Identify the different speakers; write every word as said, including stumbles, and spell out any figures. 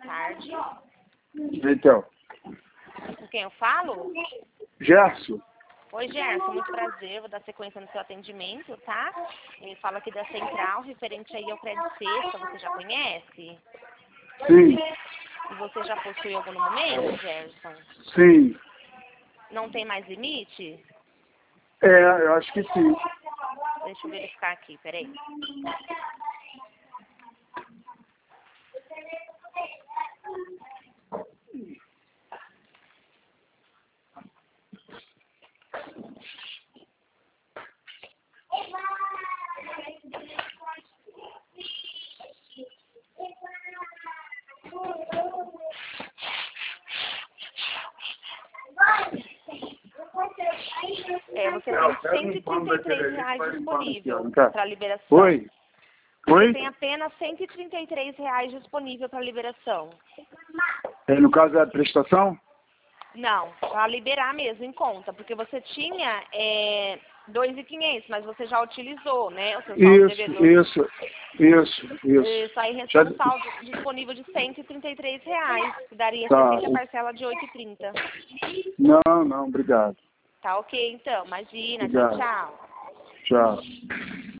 Speaker 1: tarde.
Speaker 2: Então.
Speaker 1: Com quem eu falo?
Speaker 2: Gerson.
Speaker 1: Oi, Gerson, muito prazer. Vou dar sequência no seu atendimento, tá? Ele fala aqui da Central, referente aí ao crédito sexta, você já conhece?
Speaker 2: Sim.
Speaker 1: E você já possui algum no momento, Gerson?
Speaker 2: Sim.
Speaker 1: Não tem mais limite?
Speaker 2: É, eu acho que sim.
Speaker 1: Deixa eu verificar aqui, peraí. É, você tem cento e trinta e três reais disponível para liberação.
Speaker 2: Oi? Oi?
Speaker 1: Você tem apenas cento e trinta e três reais disponível para liberação.
Speaker 2: É, no caso da prestação?
Speaker 1: Não, para liberar mesmo em conta, porque você tinha é, dois mil e quinhentos, mas você já utilizou, né? O seu saldo
Speaker 2: Isso,
Speaker 1: devedor.
Speaker 2: isso, isso, isso.
Speaker 1: Isso aí restou um saldo disponível de cento e trinta e três reais, que daria
Speaker 2: Tá.
Speaker 1: sessenta parcela de oito reais e trinta centavos.
Speaker 2: Não, não, obrigado.
Speaker 1: Tá ok, então. Imagina.
Speaker 2: Obrigado.
Speaker 1: Tchau, tchau.
Speaker 2: Tchau.